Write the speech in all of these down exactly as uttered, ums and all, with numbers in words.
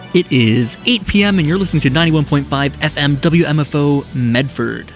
It is eight p.m. and you're listening to ninety-one point five F M W M F O Medford.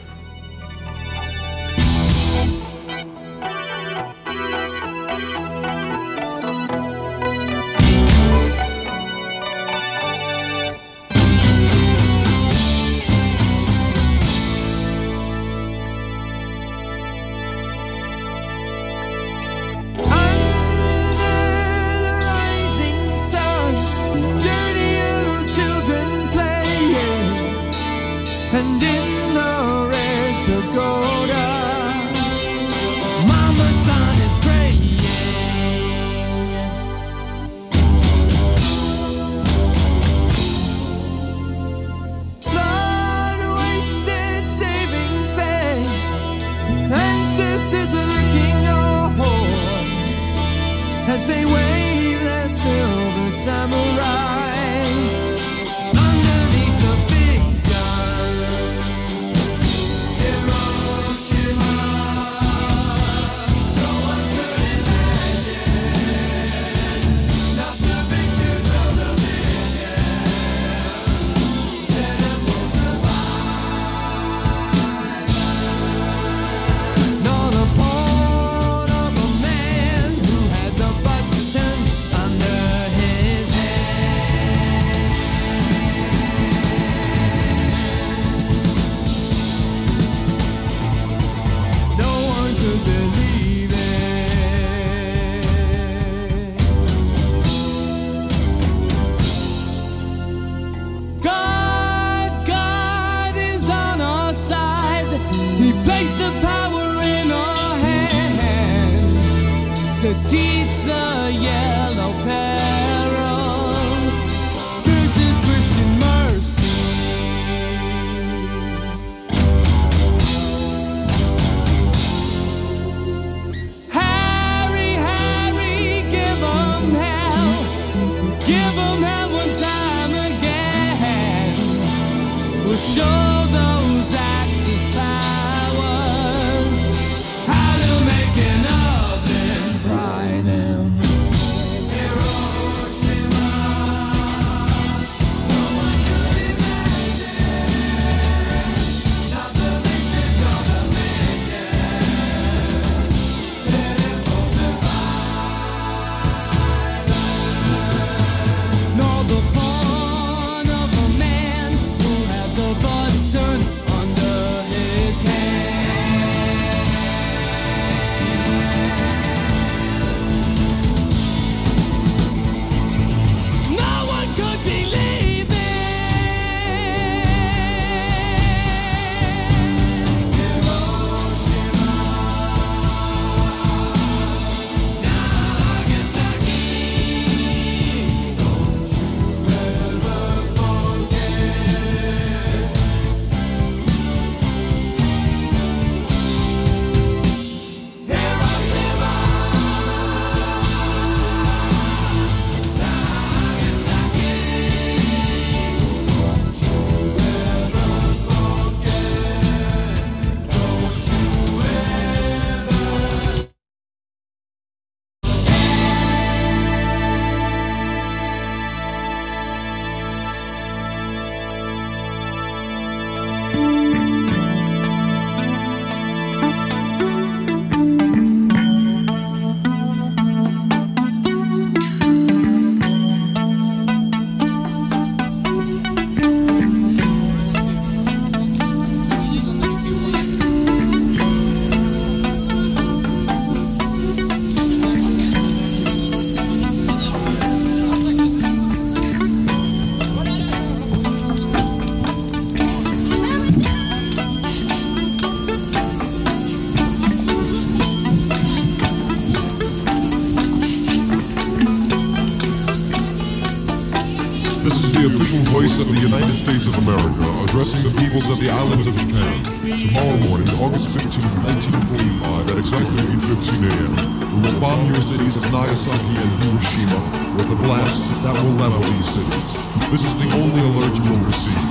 Of the United States of America, addressing the peoples of the islands of Japan. Tomorrow morning, August fifteenth, nineteen forty-five, at exactly eight fifteen a m, we will bomb your cities of Nagasaki and Hiroshima with a blast that will level these cities. This is the only alert you will receive.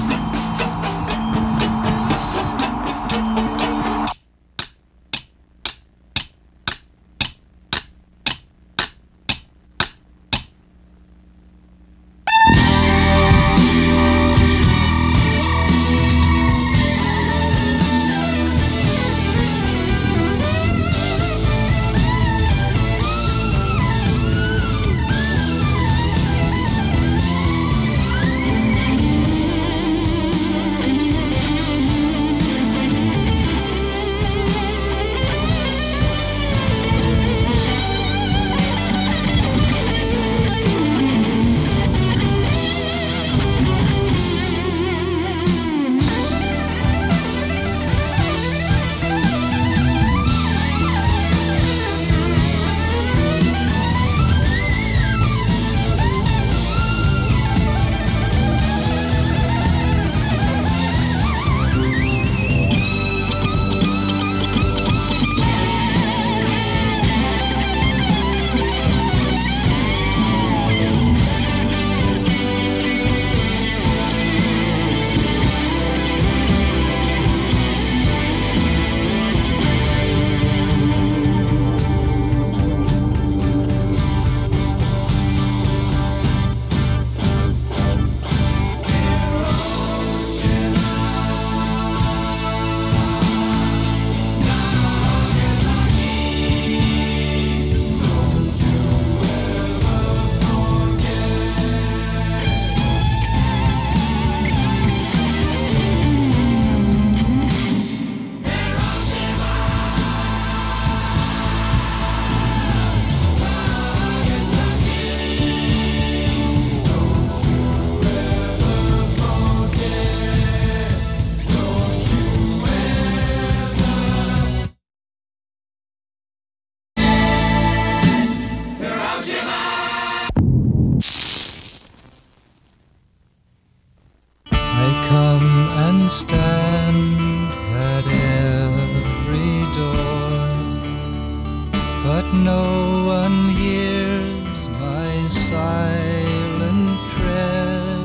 stand at every door, but no one hears my silent tread.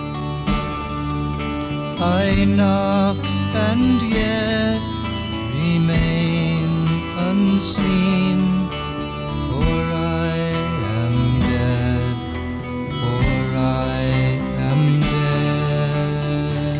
I knock and yet remain unseen, for I am dead, for I am dead.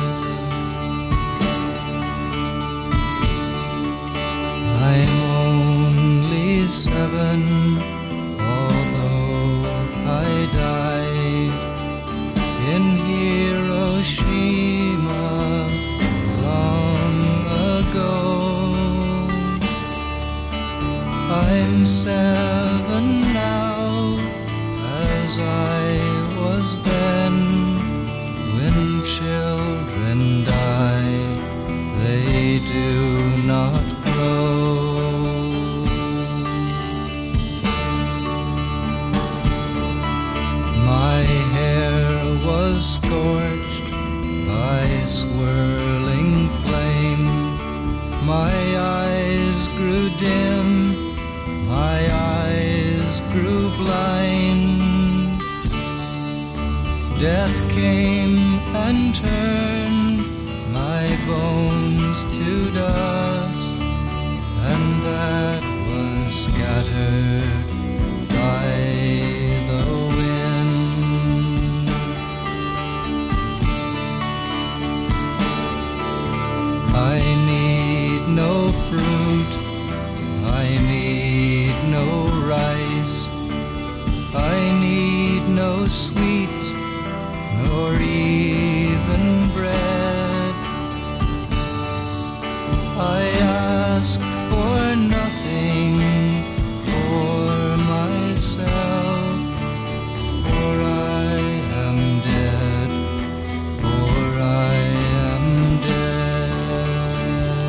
I'm only seven, although I died in Hiroshima long ago. I'm seven now, as I was then. When children die, they do not grow. My hair was scorched by swirling flame. My eyes grew dim, my eyes grew blind. Death came and turned my bones to dust, and that was scattered by the wind. I need no fruit, I need no rice, I need no sweets, nor even bread. I ask for nothing for myself, for I am dead, for I am dead.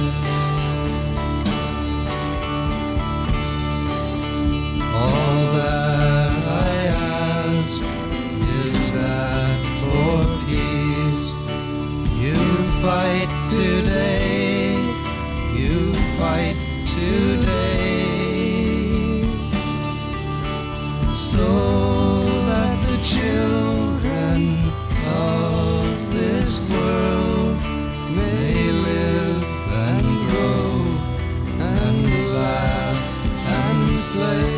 All that I ask is that for peace you fight today, you fight today, so that the children of this world may live and grow and laugh and play.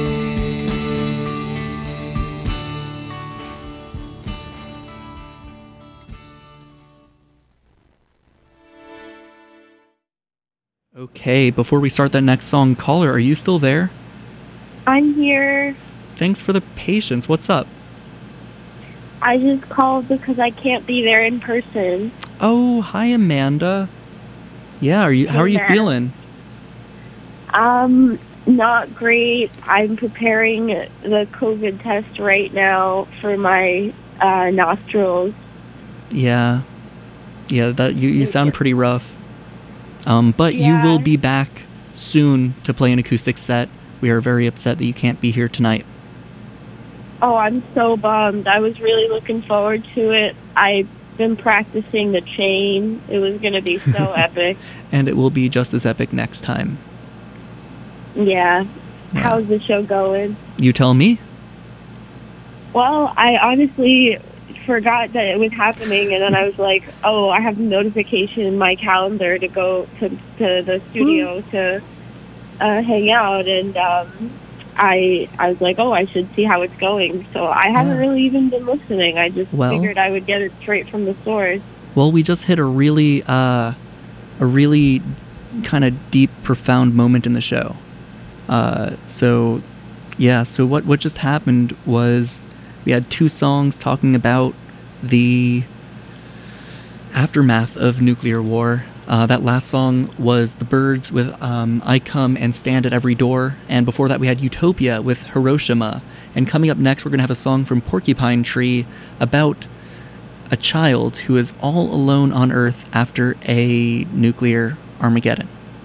Okay, before we start that next song, caller, are you still there? I'm here. Thanks for the patience. What's up? I just called because I can't be there in person. Oh, hi, Amanda. Yeah, are you? How are you Hey, feeling? Um, not great. I'm preparing the COVID test right now for my uh, nostrils. Yeah, yeah. That you, you sound pretty rough. Um, but Yeah. you will be back soon to play an acoustic set. We are very upset that you can't be here tonight. Oh, I'm so bummed. I was really looking forward to it. I've been practicing the chain. It was going to be so epic. And it will be just as epic next time. Yeah. Yeah. How's the show going? You tell me. Well, I honestly forgot that it was happening, and then I was like, oh, I have a notification in my calendar to go to, to the studio to uh, hang out, and um, I I was like, oh, I should see how it's going. So I haven't Yeah. really even been listening. I just Well- figured I would get it straight from the source. Well, we just hit a really, uh, a really kind of deep, profound moment in the show. Uh, so, yeah. So what what just happened was we had two songs talking about the aftermath of nuclear war. Uh, that last song was The Byrds with um, I Come and Stand at Every Door. And before that, we had Utopia with Hiroshima. And coming up next, we're going to have a song from Porcupine Tree about a child who is all alone on Earth after a nuclear Armageddon.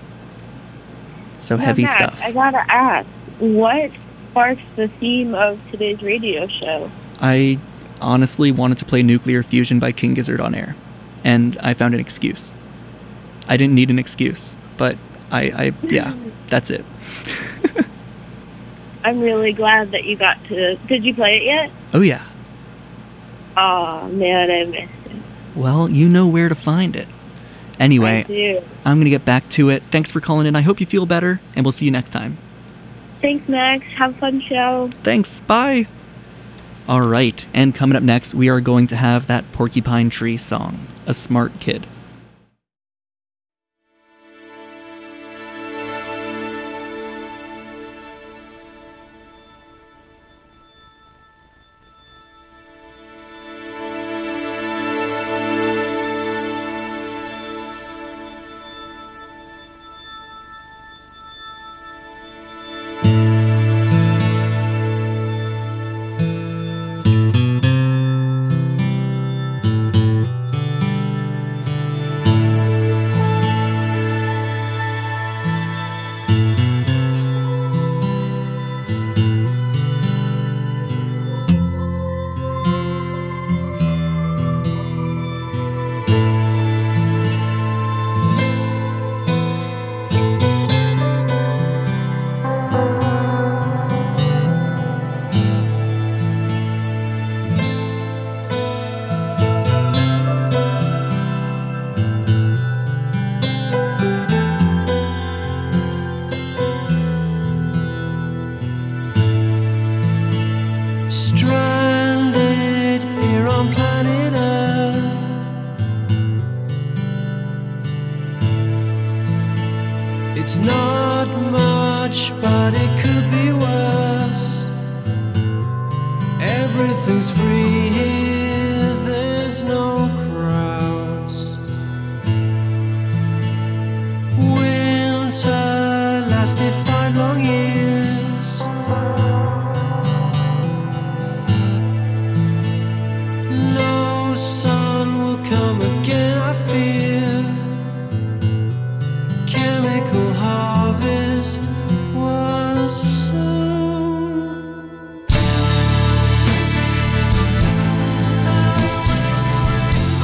So Now, heavy Matt, stuff. I gotta ask, what sparks the theme of today's radio show? I honestly wanted to play Nuclear Fusion by King Gizzard on air. and I found an excuse. I didn't need an excuse, but I, I yeah, that's it. I'm really glad that you got to. Did you play it yet? Oh, yeah. Oh, man, I missed it. Well, you know where to find it. Anyway, I do. I'm going to get back to it. Thanks for calling in. I hope you feel better, and we'll see you next time. Thanks, Max. Have a fun show. Thanks. Bye. All right, and coming up next, we are going to have that Porcupine Tree song, A Smart Kid. Stranded here on planet Earth, it's not much, but it could be worse. Everything's free here, there's no crowds. Winter lasted five long years. No sun will come again, I fear. Chemical harvest was sown.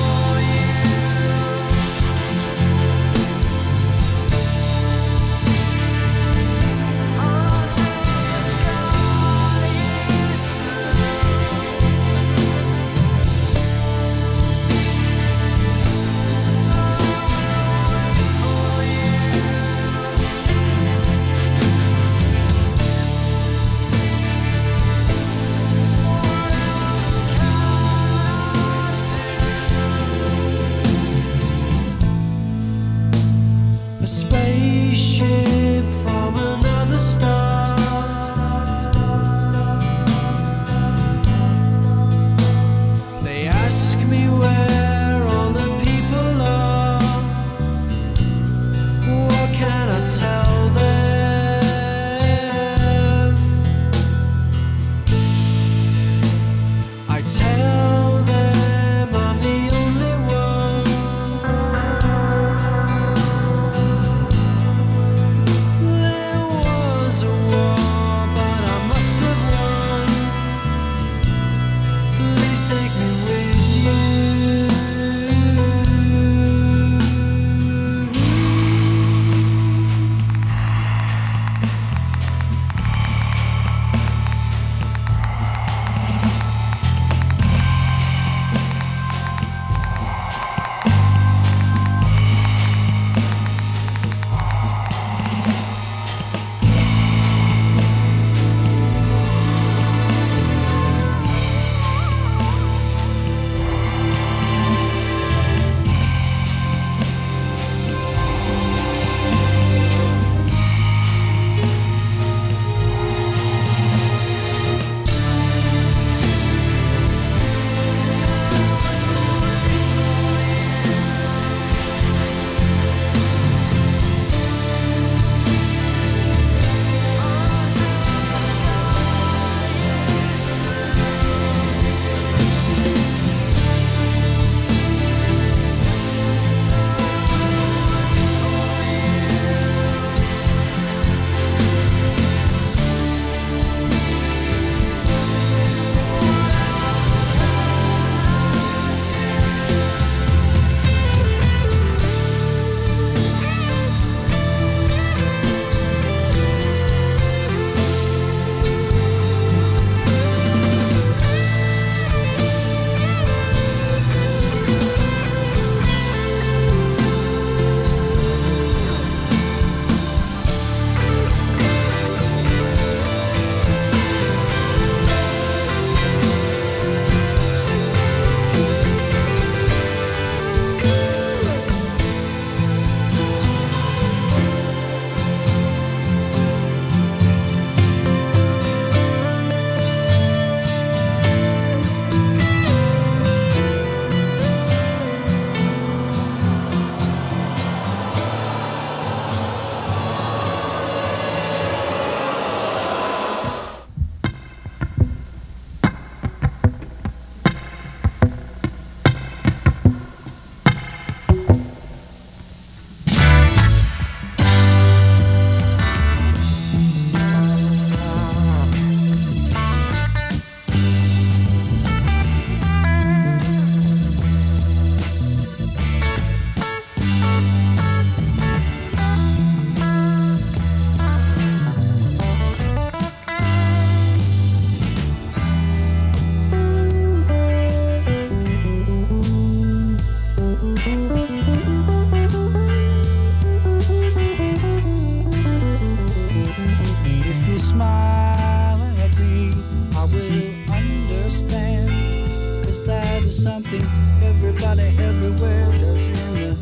to something everybody everywhere does in the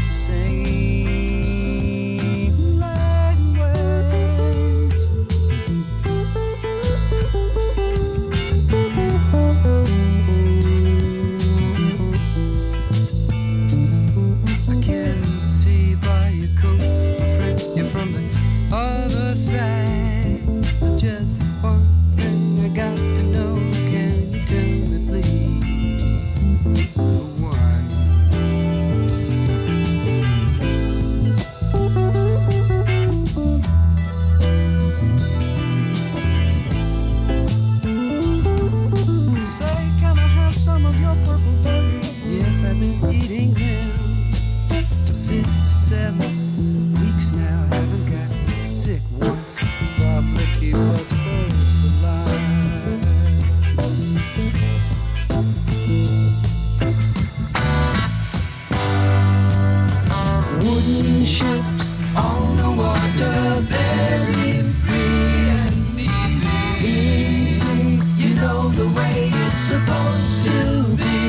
same language. I can see by your coat, my friend, you're from the other side. There's just one thing I got to know. Can you tell me, please? One. Say, can I have some of your purple berry? Yes, I've been eating them for six or seven weeks now. I haven't got sick once. Probably keep us both alive. Wooden ships on the water, very free and easy. Easy, you know the way it's supposed to be.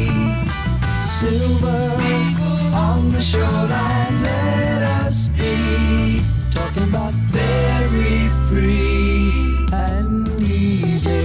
Silver on the shoreline, let us be. Talking about very free and easy.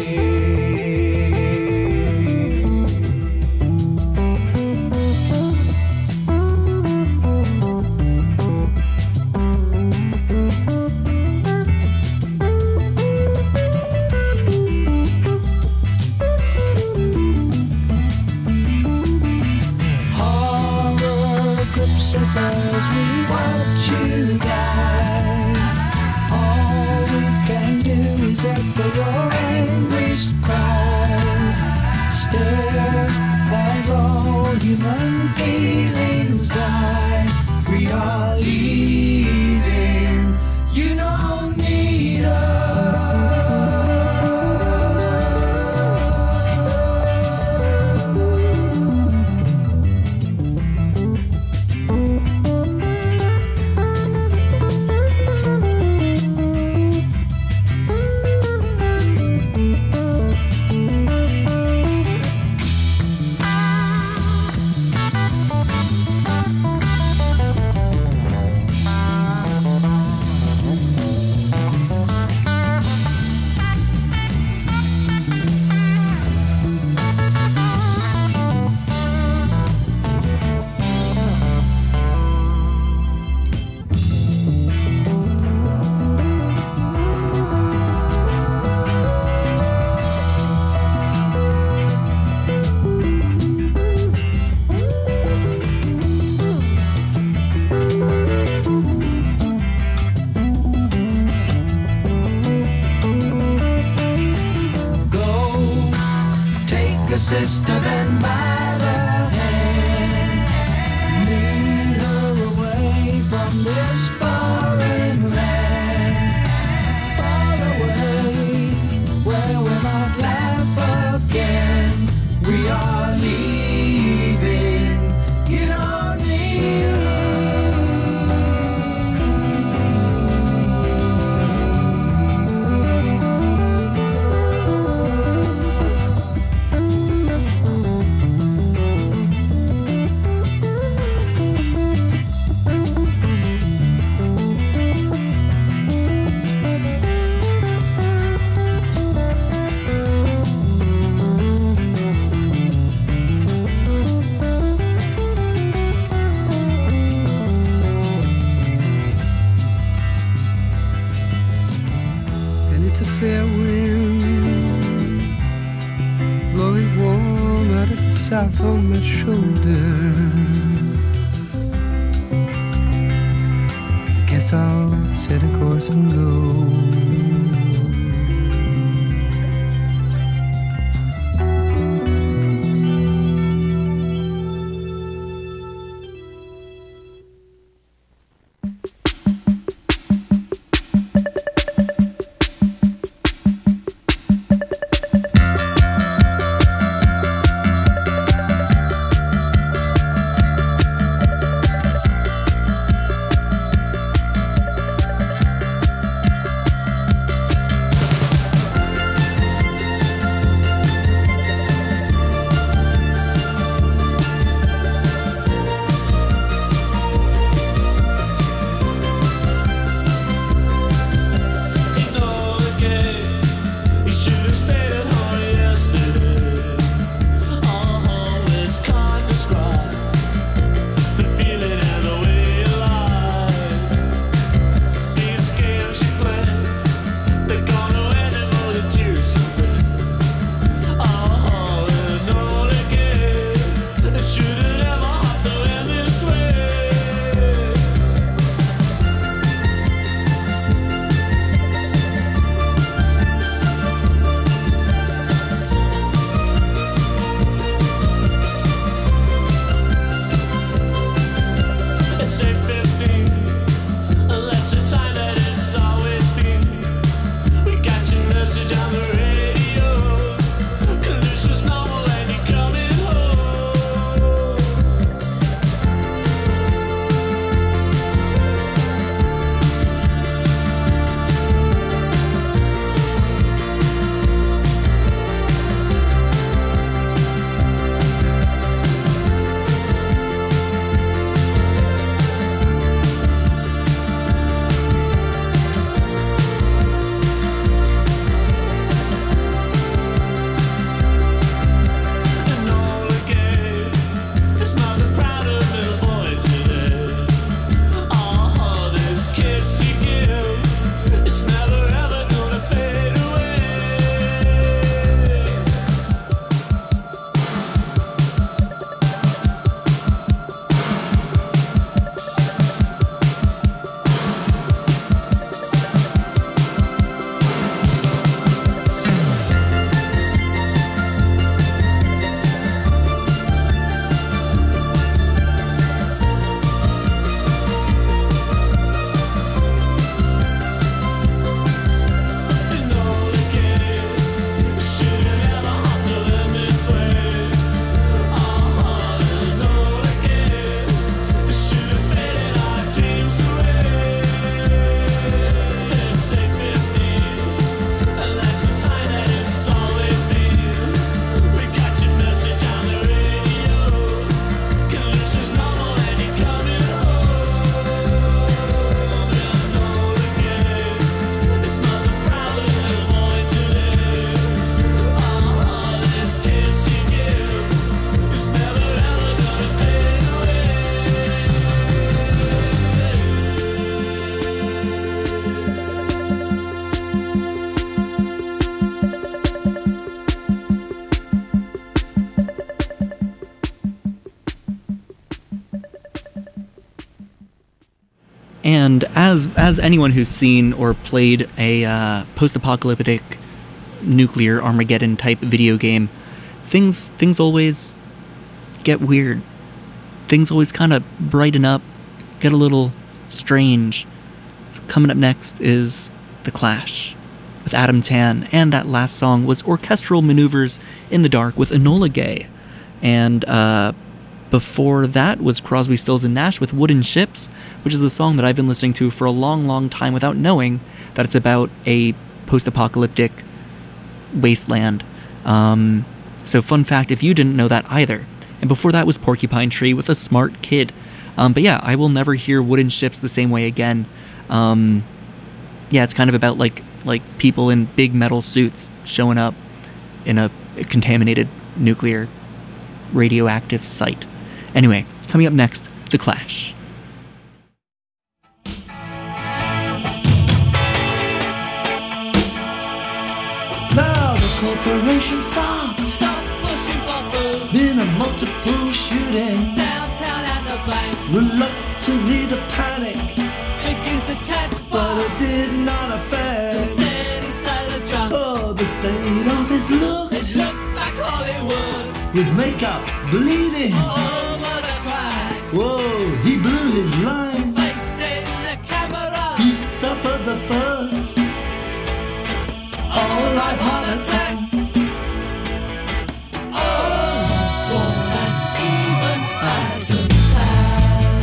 Horror grips us as we watch you die. All we can do is echo your anguished cries. Stare as all human feelings die. We are leaving, you don't need sister and by the hand, lead her away from this foreign land, far away where we might laugh again. We are leaving, you don't need It's a fair wind blowing warm out of the south on my shoulder. I guess I'll set a course and go. And as as anyone who's seen or played a uh, post-apocalyptic nuclear Armageddon type video game, things things always get weird. Things always kind of brighten up, get a little strange. Coming up next is The Clash with Adam Tan, and that last song was Orchestral Maneuvers in the Dark with Enola Gay. And uh, before that was Crosby, Stills and Nash with Wooden Ships, which is the song that I've been listening to for a long, long time without knowing that it's about a post-apocalyptic wasteland. Um, so fun fact if you didn't know that either. And before that was Porcupine Tree with A Smart Kid. Um, but yeah, I will never hear Wooden Ships the same way again. Um, yeah, it's kind of about like like people in big metal suits showing up in a contaminated nuclear radioactive site. Anyway, coming up next, The Clash. Now the corporation stop, Stop pushing fast food been a multiple shooting, downtown and the bank. reluctantly to panic, Begins to catch but fire. it did not The affect steady silent drum. oh, the state of his look, It looked like Hollywood with makeup bleeding. over the crowd. Whoa, he blew his line, Facing the camera. he suffered the first all life heart attack. Thought and even atom time.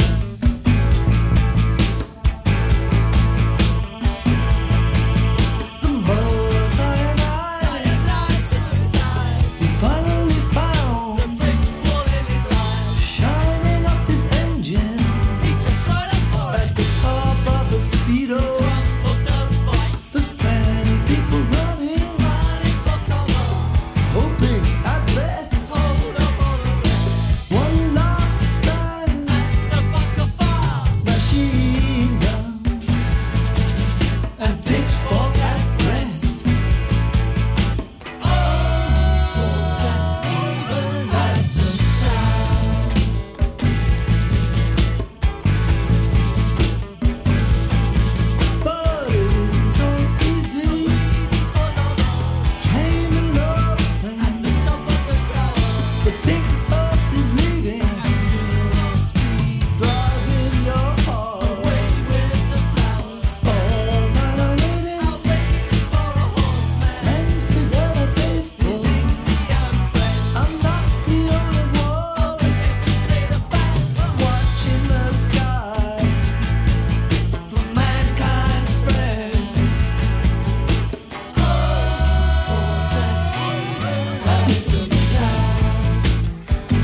The more cyanide Cyanide suicide. he finally found, The brick wall in his eye. shining up his engine He just running for at it. the top of the speedo. Crumpled the bike. There's plenty people running, Running for cover. hoping at best Hold up all the rest. one last time. The buck of fire. Machine gun and pitchfork at breast. Thought and even atom time. But it isn't so easy. Easy for no man. Chain and love stand. Top of the tower. The big horse is leaving, Funeral speed. driving your heart. Away with the flowers. All night I waited, Out waiting for a horseman. and his ever faithful. Indian friend. I'm not the only Oh, one you can say the fact. watching the sky for mankind's friends. Thought and even atom time.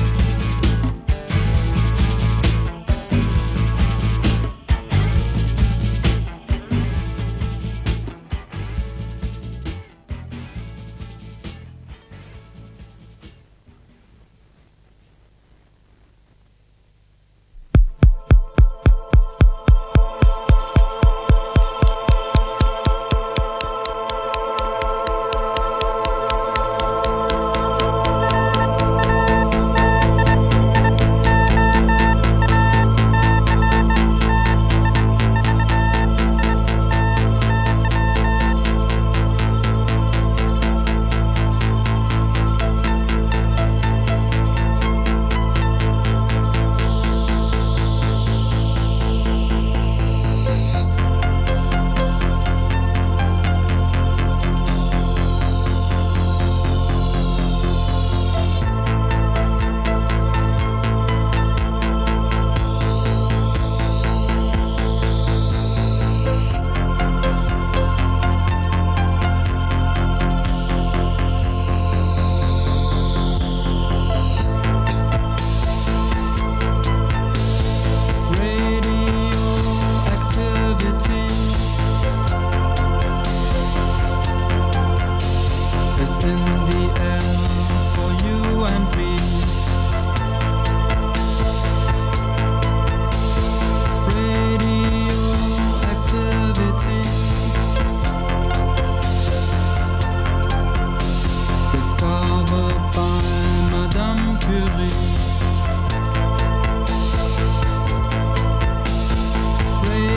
Radioactivity is in the air for you and me. Radioactivity discovered by Madame Curie.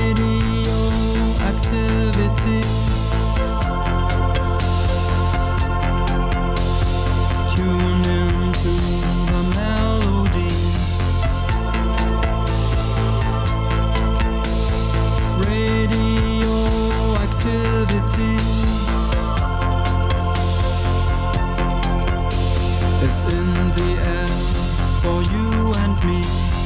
the air for you and me.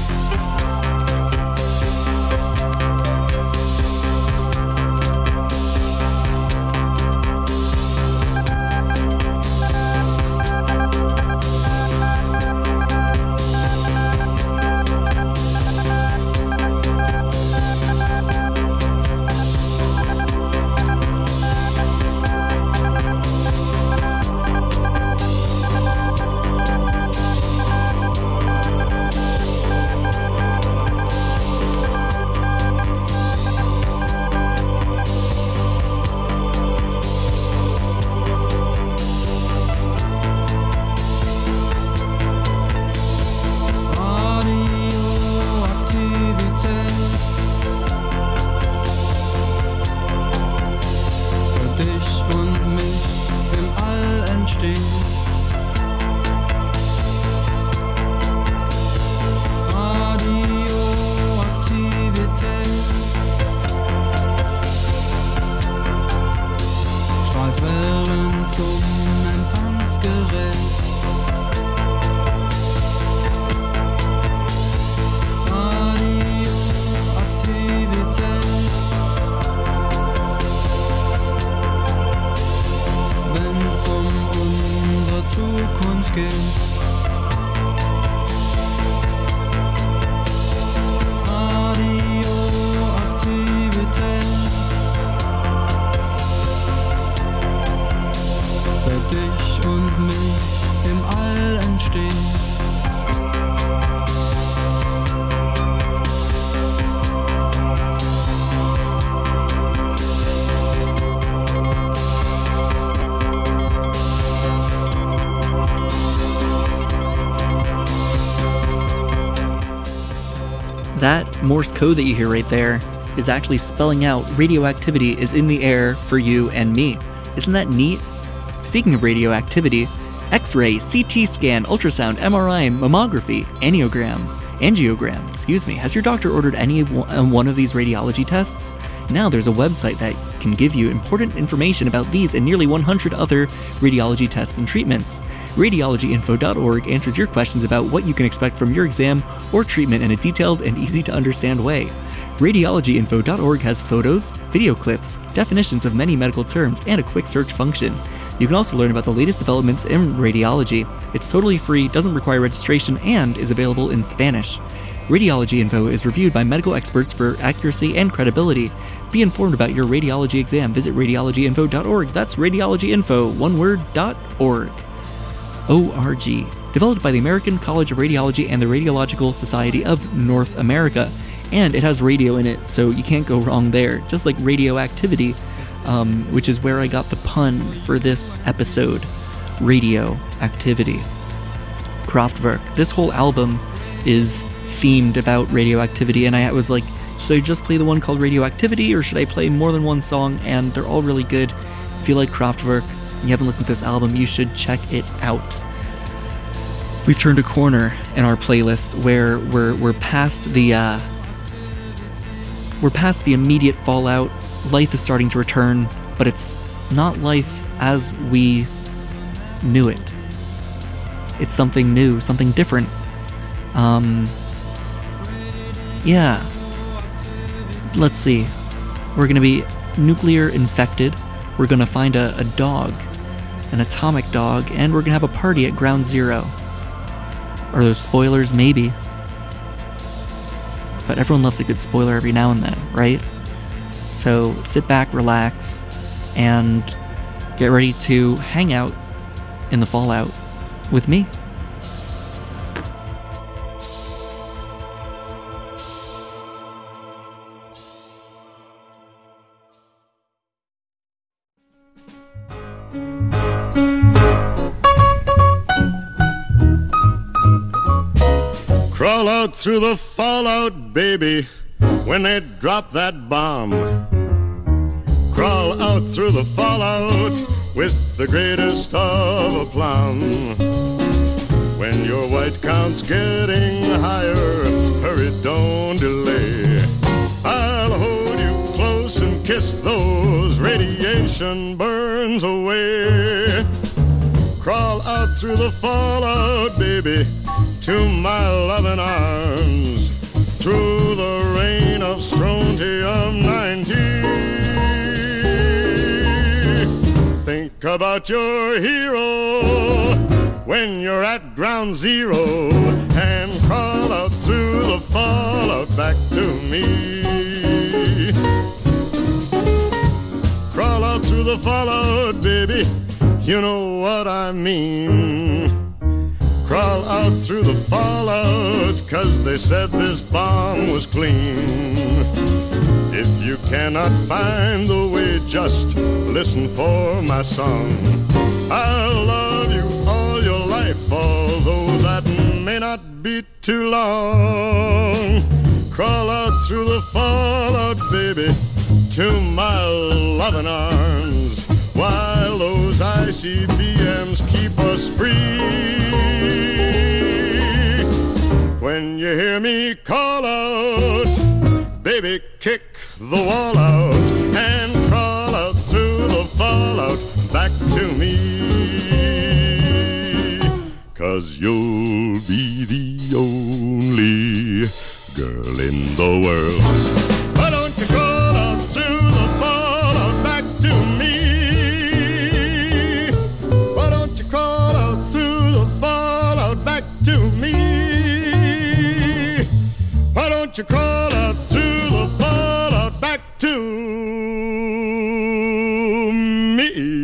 That Morse code that you hear right there is actually spelling out radioactivity is in the air for you and me. Isn't that neat? Speaking of radioactivity, X-ray, C T scan, ultrasound, M R I, mammography, angiogram, angiogram, excuse me. Has your doctor ordered any one of these radiology tests? Now there's a website that can give you important information about these and nearly one hundred other radiology tests and treatments. radiology info dot org answers your questions about what you can expect from your exam or treatment in a detailed and easy to understand way. radiology info dot org has photos, video clips, definitions of many medical terms, and a quick search function. You can also learn about the latest developments in radiology. It's totally free, doesn't require registration, and is available in Spanish. Radiology Info is reviewed by medical experts for accuracy and credibility. Be informed about your radiology exam. Visit radiology info dot org. That's radiology info, one word, dot org. O R G, developed by the American College of Radiology and the Radiological Society of North America. And it has radio in it, so you can't go wrong there, just like radioactivity, um, which is where I got the pun for this episode. Radioactivity. Kraftwerk. This whole album is themed about radioactivity, and I was like, should I just play the one called Radioactivity, or should I play more than one song? And they're all really good. If you like Kraftwerk and you haven't listened to this album, you should check it out. We've turned a corner in our playlist where we're we're past the uh, we're past the immediate fallout. Life is starting to return, but it's not life as we knew it. It's something new, something different. Um, yeah. Let's see. We're gonna be nuclear infected. We're gonna find a, a dog, an atomic dog, and we're gonna have a party at Ground Zero. Are those spoilers? Maybe. But everyone loves a good spoiler every now and then, right? So sit back, relax, and get ready to hang out in the fallout with me. Crawl out through the fallout, baby, when they drop that bomb. Crawl out through the fallout with the greatest of aplomb. When your white count's getting higher, hurry, don't delay. I'll hold you close and kiss those radiation burns away. Crawl out out through the fallout, baby, to my loving arms. Through the rain of strontium ninety. Think about your hero when you're at ground zero, and crawl out through the fallout back to me. Crawl out through the fallout, baby, you know what I mean. Crawl out through the fallout, 'cause they said this bomb was clean. If you cannot find the way, just listen for my song. I'll love you all your life, although that may not be too long. Crawl out through the fallout, baby, to my loving arms, while those I C B Ms keep us free. When you hear me call out, baby, kick the wall out and crawl out through the fallout back to me. 'Cause you'll be the only girl in the world. Why don't you crawl out through the fallout back to me? Why don't you crawl out through the fallout back to me? Why don't you crawl out through the fallout back to me?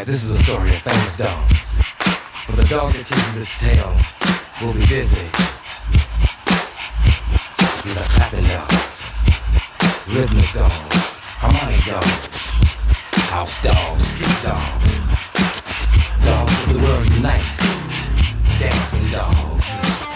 Alright, this is a story of famous dog. For the dog that chases its tail will be busy. These are clapping dogs, rhythmic dogs, harmonic dogs, house dogs, street dogs, dogs of the world unite, dancing dogs.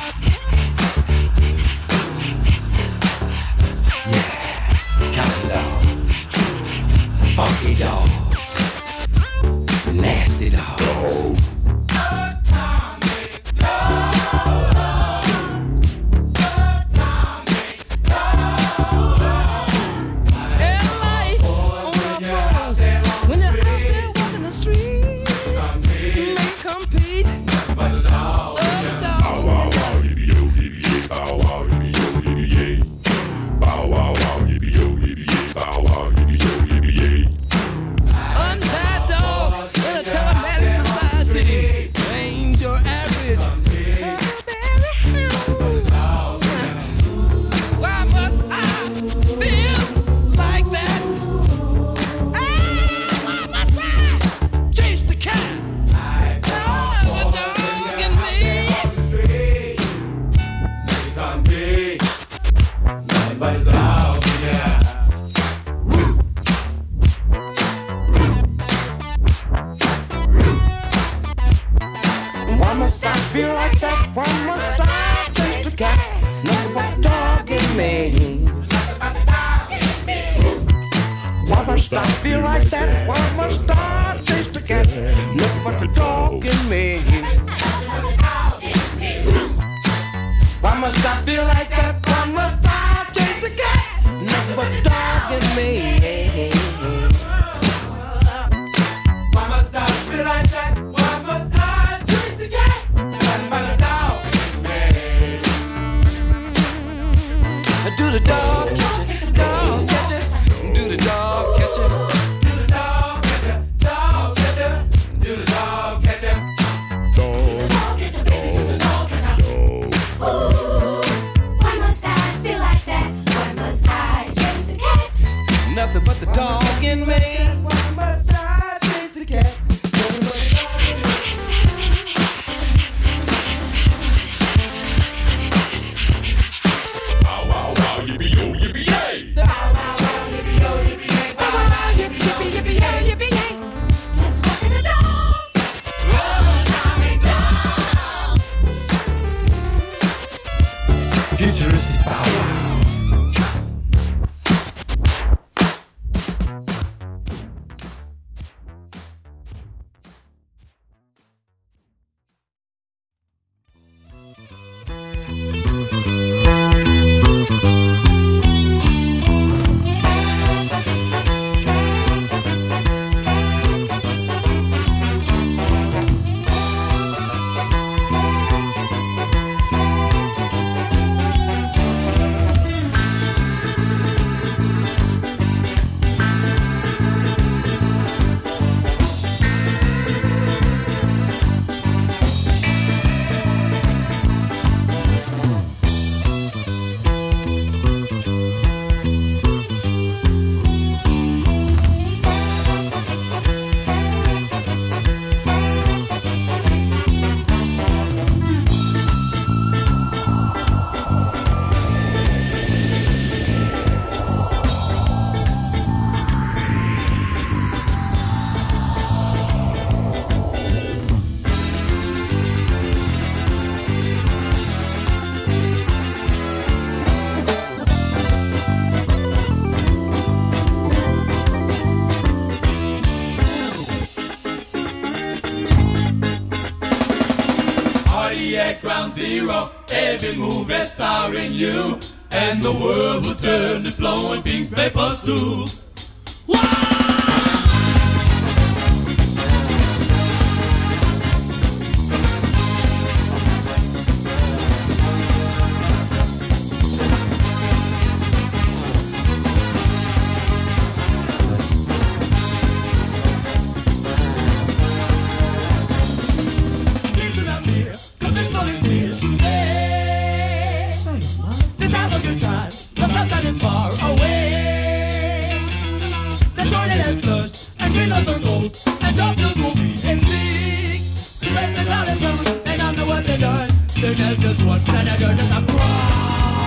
Yeah, counting dogs, funky dogs, nasty dogs. At ground zero, every move is starring you, and the world will turn to flowing pink paper stools. Circles and and some just won't be extinct. The rest is out of town, they don't know what they done. So there's just one planet Earth that's a cry.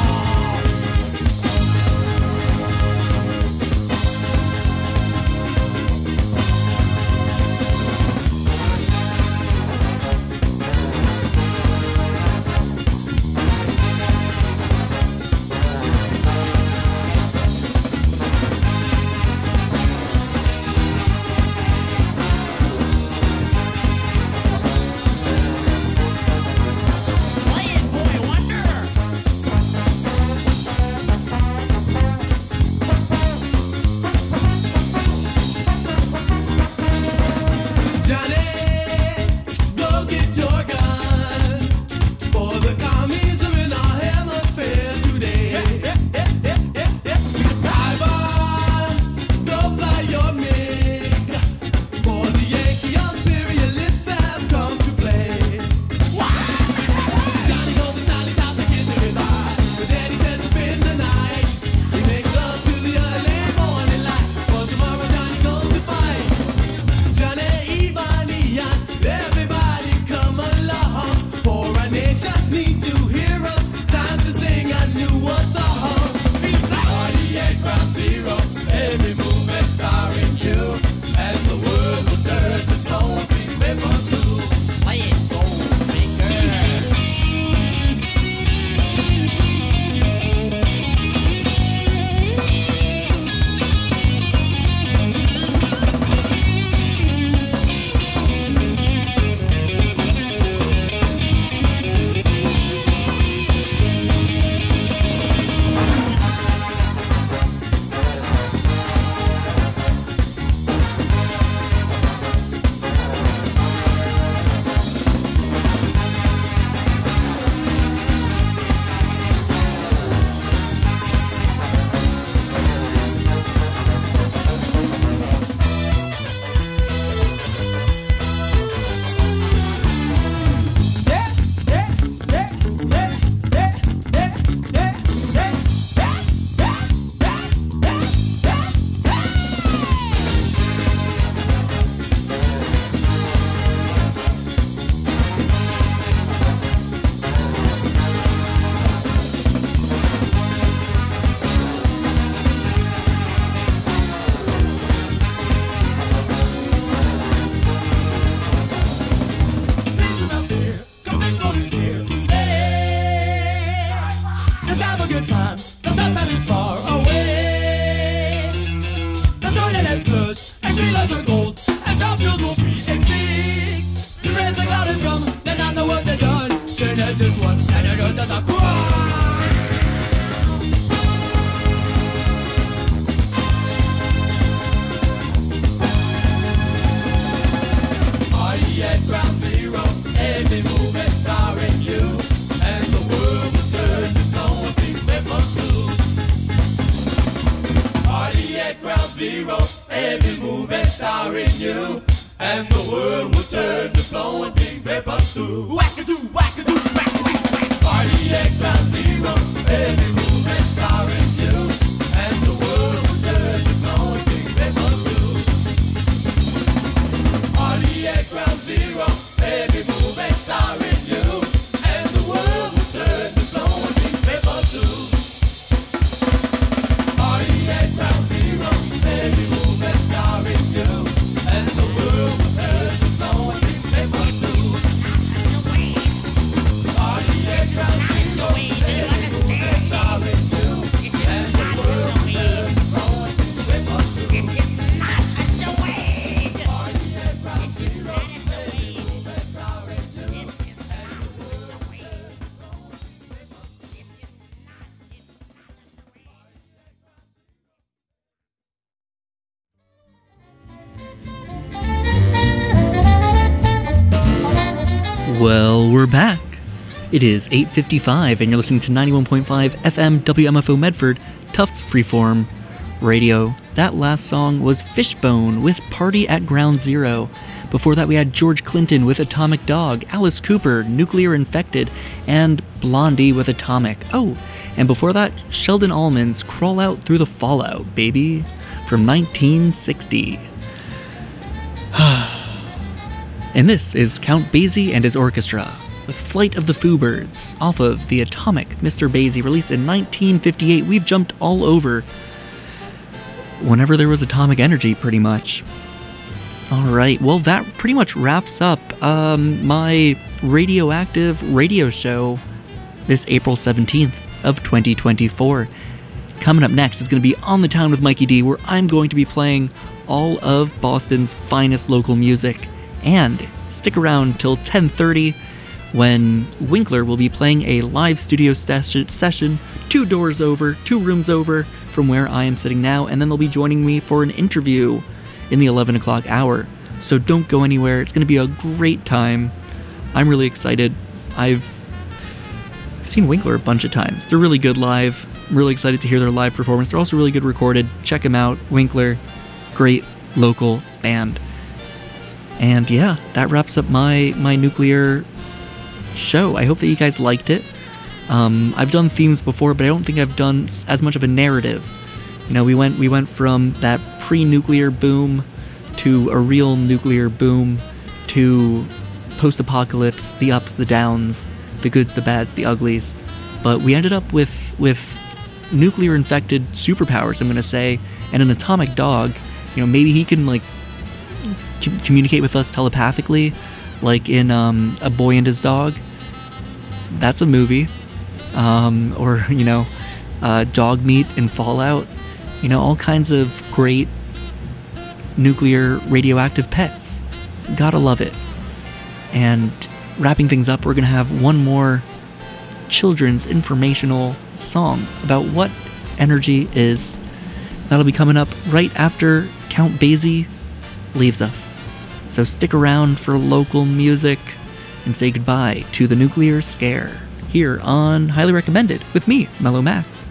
Well, we're back. It is eight fifty-five, and you're listening to ninety-one point five F M W M F O Medford, Tufts Freeform Radio. That last song was Fishbone with Party at Ground Zero. Before that, we had George Clinton with Atomic Dog, Alice Cooper, Nuclear Infected, and Blondie with Atomic. Oh, and before that, Sheldon Allman's Crawl Out Through the Fallout, baby, from nineteen sixty. And this is Count Basie and his orchestra with Flight of the Foo Birds off of the Atomic Mister Basie, released in nineteen fifty-eight. We've jumped all over whenever there was atomic energy, pretty much. Alright, well that pretty much wraps up um, my radioactive radio show this April seventeenth of twenty twenty-four. Coming up next is going to be On the Town with Mikey D, where I'm going to be playing all of Boston's finest local music. And stick around till ten thirty when Winkler will be playing a live studio session, session two doors over, two rooms over from where I am sitting now, and then they'll be joining me for an interview in the eleven o'clock hour. So don't go anywhere. It's going to be a great time. I'm really excited. I've seen Winkler a bunch of times. They're really good live. I'm really excited to hear their live performance. They're also really good recorded. Check them out. Winkler, great local band. And yeah, that wraps up my my nuclear show. I hope that you guys liked it. Um, I've done themes before, but I don't think I've done as much of a narrative. You know, we went we went from that pre-nuclear boom to a real nuclear boom to post-apocalypse, the ups, the downs, the goods, the bads, the uglies. But we ended up with with nuclear-infected superpowers, I'm going to say, and an atomic dog. You know, maybe he can, like, com- communicate with us telepathically, like in um, A Boy and His Dog. That's a movie. Um, or, you know, uh, dog meat in Fallout. You know, all kinds of great nuclear radioactive pets. Gotta love it. And wrapping things up, we're going to have one more children's informational song about what energy is. That'll be coming up right after Count Basie leaves us. So stick around for local music and say goodbye to the nuclear scare here on Highly Recommended with me, Mellow Max.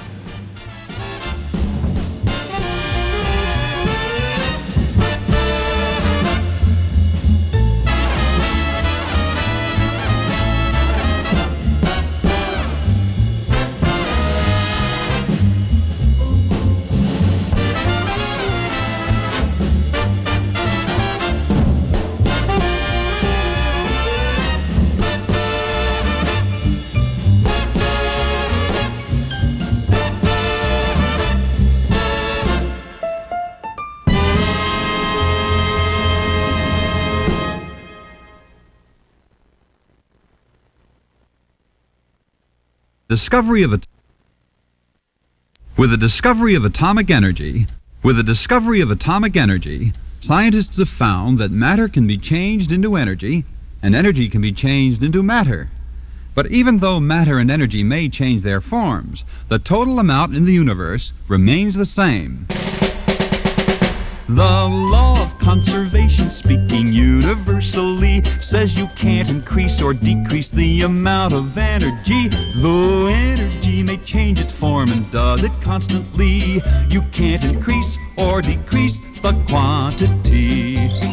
Discovery of at- with the discovery of atomic energy, with the discovery of atomic energy, scientists have found that matter can be changed into energy, and energy can be changed into matter. But even though matter and energy may change their forms, the total amount in the universe remains the same. The law of conservation, speaking universally, says you can't increase or decrease the amount of energy. Though energy may change its form and does it constantly, you can't increase or decrease the quantity.